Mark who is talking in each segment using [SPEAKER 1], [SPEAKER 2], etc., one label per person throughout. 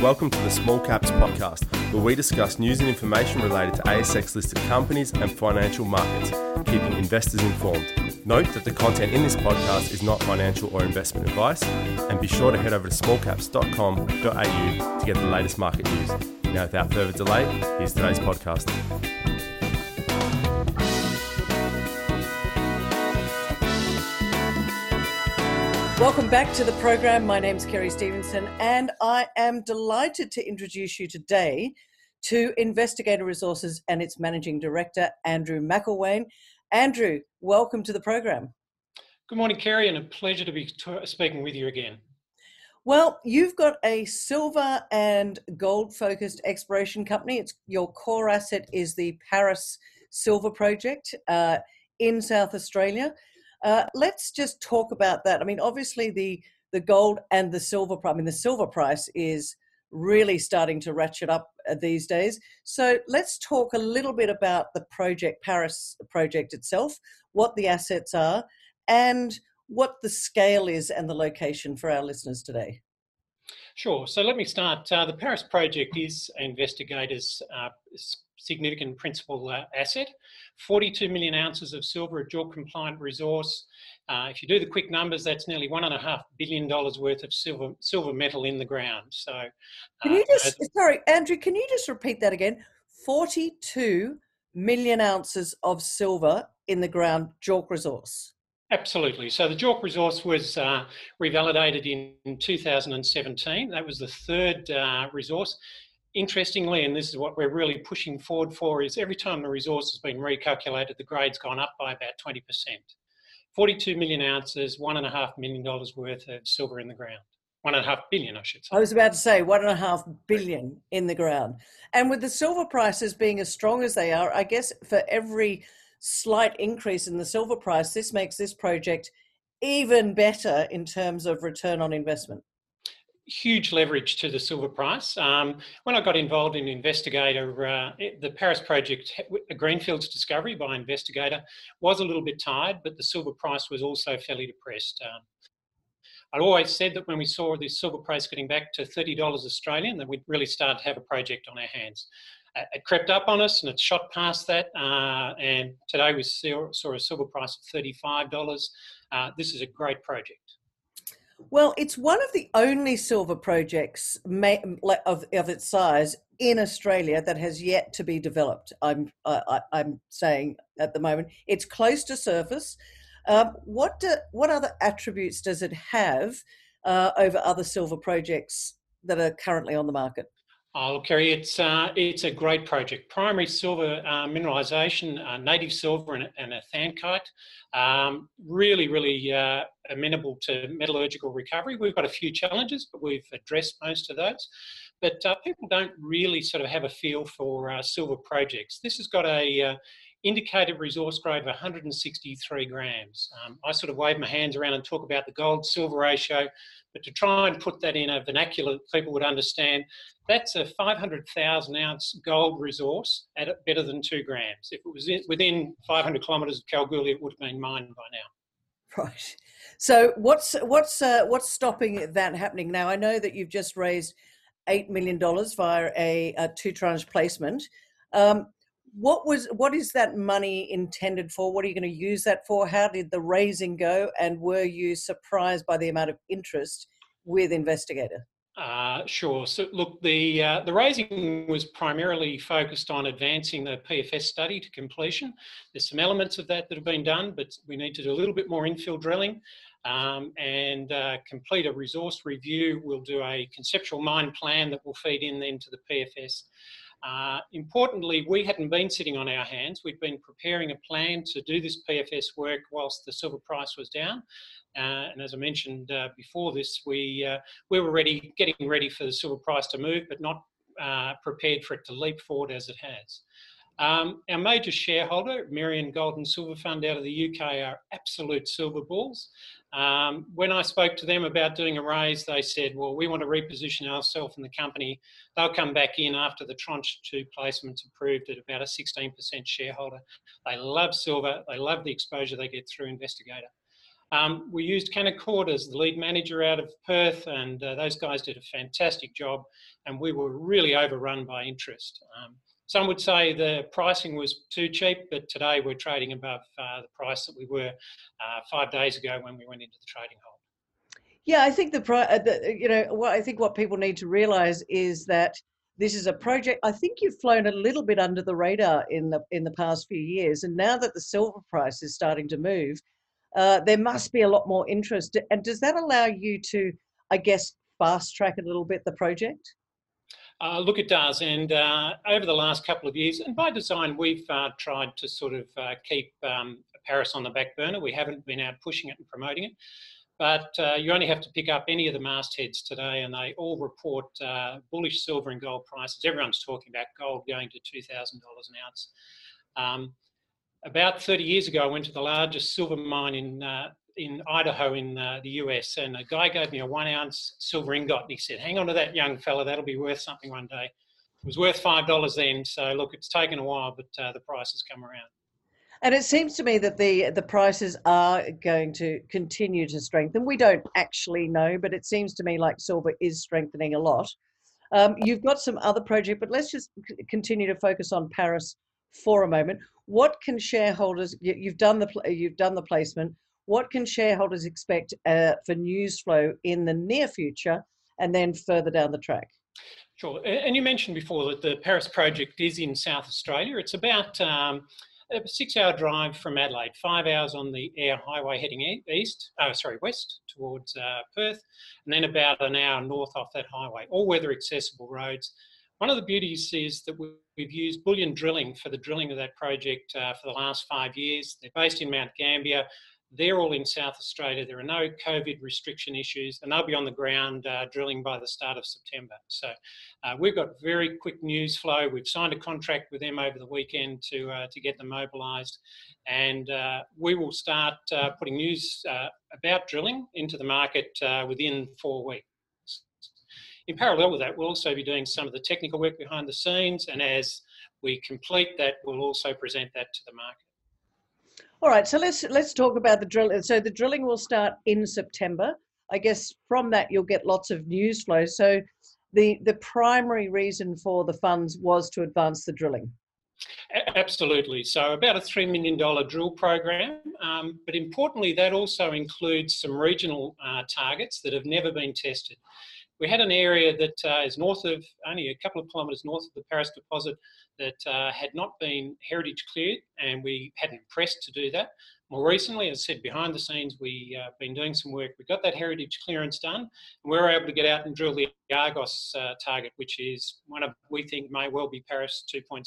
[SPEAKER 1] welcome to the Small Caps Podcast, where we discuss news and information related to ASX-listed companies and financial markets, keeping investors informed. Note that the content in this podcast is not financial or investment advice, and be sure to head over to smallcaps.com.au to get the latest market news. Now, without further delay, here's today's podcast.
[SPEAKER 2] Welcome back to the program. My name's Kerry Stevenson, and I am delighted to introduce you today to Investigator Resources and its Managing Director, Andrew McIlwain. Andrew, welcome to the program.
[SPEAKER 3] Good morning, Kerry, and a pleasure to be speaking with you again.
[SPEAKER 2] Well, you've got a silver and gold-focused exploration company. Your core asset is the Paris Silver Project in South Australia. Let's just talk about that. I mean, obviously the gold and the silver price, the silver price is really starting to ratchet up these days. So let's talk a little bit about the project, Paris project itself, what the assets are, and what the scale is and the location for our listeners today.
[SPEAKER 3] Sure. So let me start. The Paris project is Investigator's significant principal asset. 42 million ounces of silver, a JORC compliant resource. If you do the quick numbers, that's nearly $1.5 billion worth of silver metal in the ground. So,
[SPEAKER 2] sorry, Andrew, can you just repeat that again? 42 million ounces of silver in the ground, JORC resource.
[SPEAKER 3] Absolutely. So the JORC resource was revalidated in 2017. That was the third resource. Interestingly, and this is what we're really pushing forward for, is every time the resource has been recalculated, the grade's gone up by about 20%. 42 million ounces, $1.5 million worth of silver in the ground. 1.5 billion, I should say.
[SPEAKER 2] I was about to say 1.5 billion in the ground. And with the silver prices being as strong as they are, I guess for every slight increase in the silver price, this makes this project even better in terms of return on investment.
[SPEAKER 3] Huge leverage to the silver price. When I got involved in Investigator, the Paris project, a greenfields discovery by Investigator, was a little bit tired, but the silver price was also fairly depressed. I always said that when we saw the silver price getting back to $30 Australian, that we'd really start to have a project on our hands. It crept up on us and it shot past that, and today we saw a silver price of $35. This is a great project.
[SPEAKER 2] Well, it's one of the only silver projects of its size in Australia that has yet to be developed. I'm saying at the moment it's close to surface. What other attributes does it have over other silver projects that are currently on the market?
[SPEAKER 3] Oh, Kerry, it's a great project. Primary silver mineralisation, native silver and a thankite. Really amenable to metallurgical recovery. We've got a few challenges, but we've addressed most of those. But people don't really sort of have a feel for silver projects. This has got a indicated resource grade of 163 grams. I sort of wave my hands around and talk about the gold-silver ratio, but to try and put that in a vernacular people would understand, that's a 500,000 ounce gold resource at better than 2 grams. If it was within 500 kilometres of Kalgoorlie, it would have been mined by now.
[SPEAKER 2] Right. So what's stopping that happening now? I know that you've just raised $8 million via a two-tranche placement. What is that money intended for? What are you going to use that for? How did the raising go? And were you surprised by the amount of interest with Investigator?
[SPEAKER 3] Sure. So look, the raising was primarily focused on advancing the PFS study to completion. There's some elements of that have been done, but we need to do a little bit more infill drilling and complete a resource review. We'll do a conceptual mine plan that will feed in then to the PFS. Importantly, we hadn't been sitting on our hands. We'd been preparing a plan to do this PFS work whilst the silver price was down. And as I mentioned before this, we were getting ready for the silver price to move, but not prepared for it to leap forward as it has. Our major shareholder, Merian Gold and Silver Fund out of the UK, are absolute silver bulls. When I spoke to them about doing a raise, they said, well, we want to reposition ourselves in the company. They'll come back in after the tranche 2 placement's approved at about a 16% shareholder. They love silver. They love the exposure they get through Investigator. We used Canaccord as the lead manager out of Perth, and those guys did a fantastic job, and we were really overrun by interest. Some would say the pricing was too cheap, but today we're trading above the price that we were 5 days ago when we went into the trading hold.
[SPEAKER 2] Yeah, I think what people need to realise is that this is a project. I think you've flown a little bit under the radar in the past few years, and now that the silver price is starting to move, there must be a lot more interest. And does that allow you to, I guess, fast track a little bit the project?
[SPEAKER 3] Look, it does. And over the last couple of years, and by design, we've tried to sort of keep Paris on the back burner. We haven't been out pushing it and promoting it. But you only have to pick up any of the mastheads today, and they all report bullish silver and gold prices. Everyone's talking about gold going to $2,000 an ounce. About 30 years ago, I went to the largest silver mine in Idaho in the US, and a guy gave me a 1 ounce silver ingot, and he said, "Hang on to that, young fella, that'll be worth something one day." It was worth $5 then, so look, it's taken a while, but the price has come around.
[SPEAKER 2] And it seems to me that the prices are going to continue to strengthen. We don't actually know, but it seems to me like silver is strengthening a lot. You've got some other project, but let's just continue to focus on Paris for a moment. What can shareholders? You've done the placement. What can shareholders expect for news flow in the near future, and then further down the track?
[SPEAKER 3] Sure. And you mentioned before that the Paris project is in South Australia. It's about a 6-hour drive from Adelaide, 5 hours on the Air Highway heading west towards Perth, and then about an hour north off that highway, all weather accessible roads. One of the beauties is that we've used bullion drilling for the drilling of that project for the last 5 years. They're based in Mount Gambier. They're all in South Australia. There are no COVID restriction issues, and they'll be on the ground drilling by the start of September. So we've got very quick news flow. We've signed a contract with them over the weekend to get them mobilised, and we will start putting news about drilling into the market within 4 weeks. In parallel with that, we'll also be doing some of the technical work behind the scenes, and as we complete that, we'll also present that to the market.
[SPEAKER 2] All right, so let's talk about the drill. So the drilling will start in September. I guess from that you'll get lots of news flow. So the primary reason for the funds was to advance the drilling.
[SPEAKER 3] Absolutely. So about a $3 million drill program, but importantly, that also includes some regional targets that have never been tested. We had an area that is only a couple of kilometres north of the Paris deposit that had not been heritage cleared, and we hadn't pressed to do that. More recently, as I said, behind the scenes, we've been doing some work. We got that heritage clearance done, and we were able to get out and drill the Argos target, which is we think may well be Paris 2.0.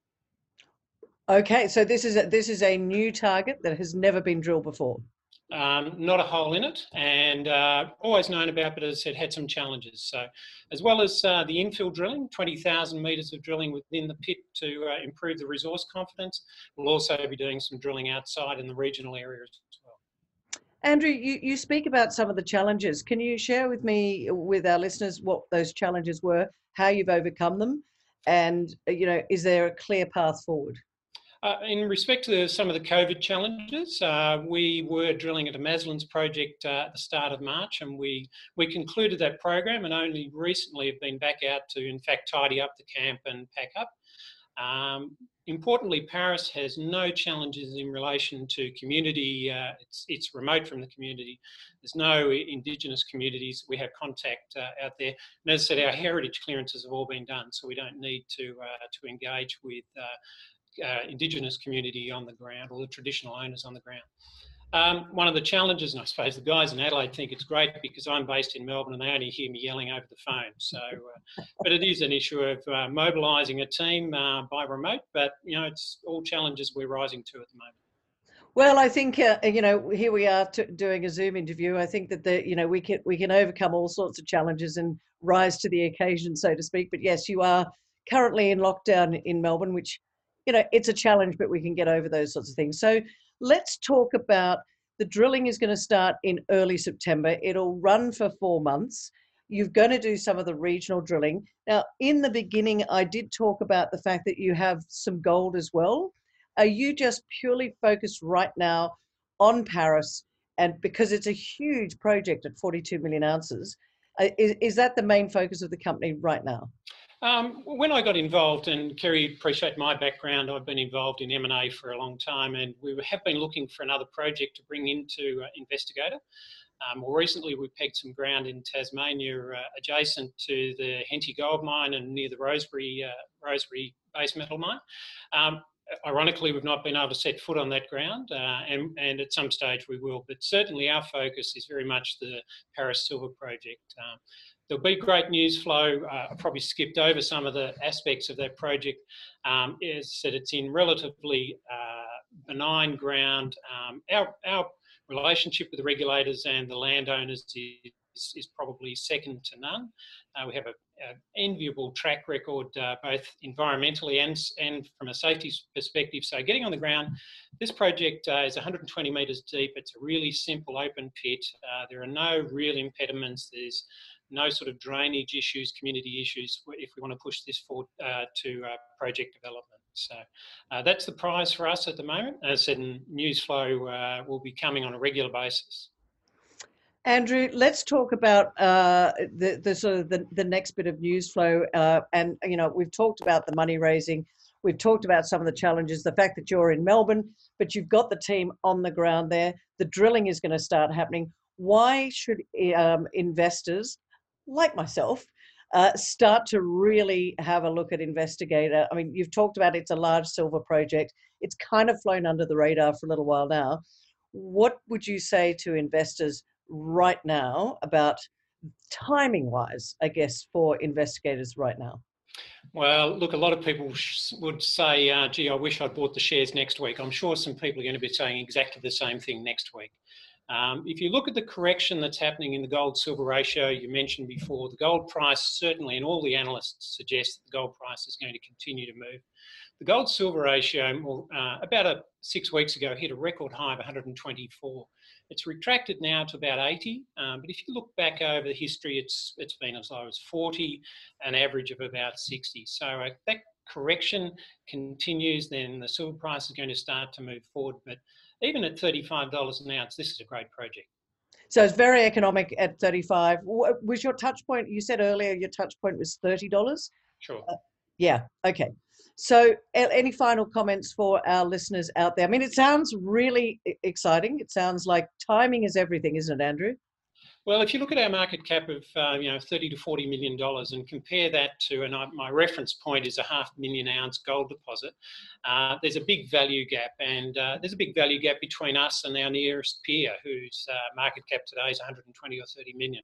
[SPEAKER 2] Okay, so this is a new target that has never been drilled before.
[SPEAKER 3] Not a hole in it, and always known about, but as I said, had some challenges. So as well as the infill drilling, 20,000 metres of drilling within the pit to improve the resource confidence, we'll also be doing some drilling outside in the regional areas as well.
[SPEAKER 2] Andrew, you speak about some of the challenges. Can you share with our listeners what those challenges were, how you've overcome them, and is there a clear path forward?
[SPEAKER 3] In respect to some of the COVID challenges, we were drilling at a Maslins project at the start of March, and we concluded that program, and only recently have been back out to, in fact, tidy up the camp and pack up. Importantly, Paris has no challenges in relation to community. It's remote from the community. There's no Indigenous communities. We have contact out there. And as I said, our heritage clearances have all been done, so we don't need to engage with Indigenous community on the ground, or the traditional owners on the ground. One of the challenges, and I suppose the guys in Adelaide think it's great because I'm based in Melbourne and they only hear me yelling over the phone. So, but it is an issue of mobilising a team by remote. But it's all challenges we're rising to at the moment.
[SPEAKER 2] Well, I think here we are doing a Zoom interview. I think that we can overcome all sorts of challenges and rise to the occasion, so to speak. But yes, you are currently in lockdown in Melbourne, which it's a challenge, but we can get over those sorts of things. So let's talk about the drilling is going to start in early September. It'll run for 4 months. You're going to do some of the regional drilling. Now, in the beginning, I did talk about the fact that you have some gold as well. Are you just purely focused right now on Paris and because it's a huge project at 42 million ounces, is that the main focus of the company right now?
[SPEAKER 3] When I got involved, and Kerry, appreciate my background, I've been involved in M&A for a long time, and we have been looking for another project to bring into Investigator. More recently, we pegged some ground in Tasmania adjacent to the Henty Gold Mine and near the Rosebery base metal mine. Ironically, we've not been able to set foot on that ground, and at some stage we will. But certainly our focus is very much the Paris Silver Project. There'll be great news flow. I probably skipped over some of the aspects of that project. Is that it's in relatively benign ground. Our relationship with the regulators and the landowners is probably second to none. We have an enviable track record, both environmentally and from a safety perspective. So getting on the ground, this project is 120 metres deep. It's a really simple open pit. There are no real impediments. There's no sort of drainage issues, community issues, if we want to push this forward to project development. So that's the prize for us at the moment. As I said, news flow will be coming on a regular basis.
[SPEAKER 2] Andrew, let's talk about the sort of the next bit of news flow. And, you know, we've talked about the money raising. We've talked about some of the challenges, the fact that you're in Melbourne, but you've got the team on the ground there. The drilling is going to start happening. Why should investors like myself start to really have a look at Investigator? I mean, you've talked about it's a large silver project. It's kind of flown under the radar for a little while now. What would you say to investors right now about timing wise, I guess, for Investigators right now?
[SPEAKER 3] Well, look, a lot of people would say, gee, I wish I'd bought the shares next week. I'm sure some people are going to be saying exactly the same thing next week. If you look at the correction that's happening in the gold-silver ratio you mentioned before, the gold price certainly, and all the analysts suggest that the gold price is going to continue to move. The gold-silver ratio, about 6 weeks ago, hit a record high of 124. It's retracted now to about 80, but if you look back over the history, it's been as low as 40, an average of about 60. So that correction continues, then the silver price is going to start to move forward. But even at $35 an ounce, this is a great project.
[SPEAKER 2] So it's very economic at 35. Was your touch point, you said earlier your touch point was $30?
[SPEAKER 3] Sure.
[SPEAKER 2] Yeah, okay. So any final comments for our listeners out there? I mean, it sounds really exciting. It sounds like timing is everything, isn't it, Andrew?
[SPEAKER 3] Well, if you look at our market cap of $30 to $40 million and compare that to, and my reference point is a 500,000 ounce gold deposit, there's a big value gap, and there's a big value gap between us and our nearest peer, whose market cap today is 120 or 30 million.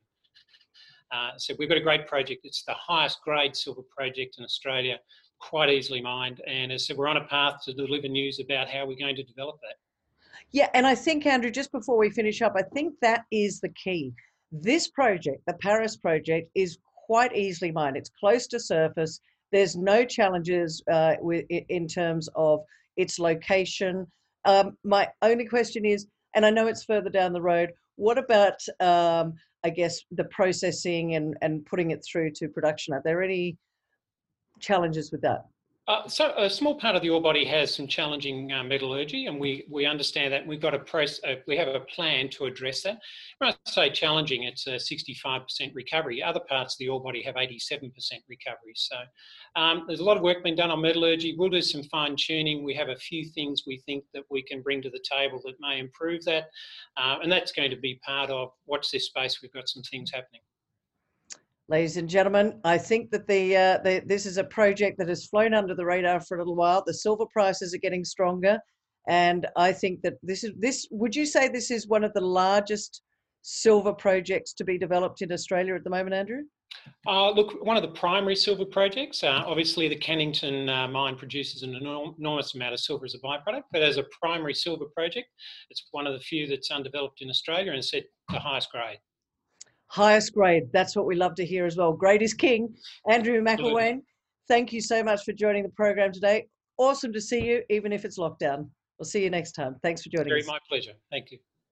[SPEAKER 3] So we've got a great project. It's the highest grade silver project in Australia, quite easily mined, and as I said, we're on a path to deliver news about how we're going to develop that.
[SPEAKER 2] Yeah, and I think, Andrew, just before we finish up, I think that is the key. This project, the Paris project, is quite easily mined. It's close to surface. There's no challenges in terms of its location. My only question is, and I know it's further down the road, what about, I guess, the processing and putting it through to production? Are there any challenges with that?
[SPEAKER 3] So a small part of the ore body has some challenging metallurgy, and we understand that. We've got we have a plan to address that. When I say challenging, it's a 65% recovery. Other parts of the ore body have 87% recovery. So there's a lot of work being done on metallurgy. We'll do some fine tuning. We have a few things we think that we can bring to the table that may improve that, and that's going to be part of watch this space. We've got some things happening.
[SPEAKER 2] Ladies and gentlemen, I think that this is a project that has flown under the radar for a little while. The silver prices are getting stronger, and I think that this. Would you say this is one of the largest silver projects to be developed in Australia at the moment, Andrew?
[SPEAKER 3] Look, one of the primary silver projects. Obviously, the Cannington mine produces an enormous amount of silver as a byproduct, but as a primary silver project, it's one of the few that's undeveloped in Australia and set the highest grade.
[SPEAKER 2] Highest grade. That's what we love to hear as well. Grade is king. Andrew McElwain, thank you so much for joining the program today. Awesome to see you, even if it's lockdown. We'll see you next time. Thanks for joining us.
[SPEAKER 3] My pleasure. Thank you.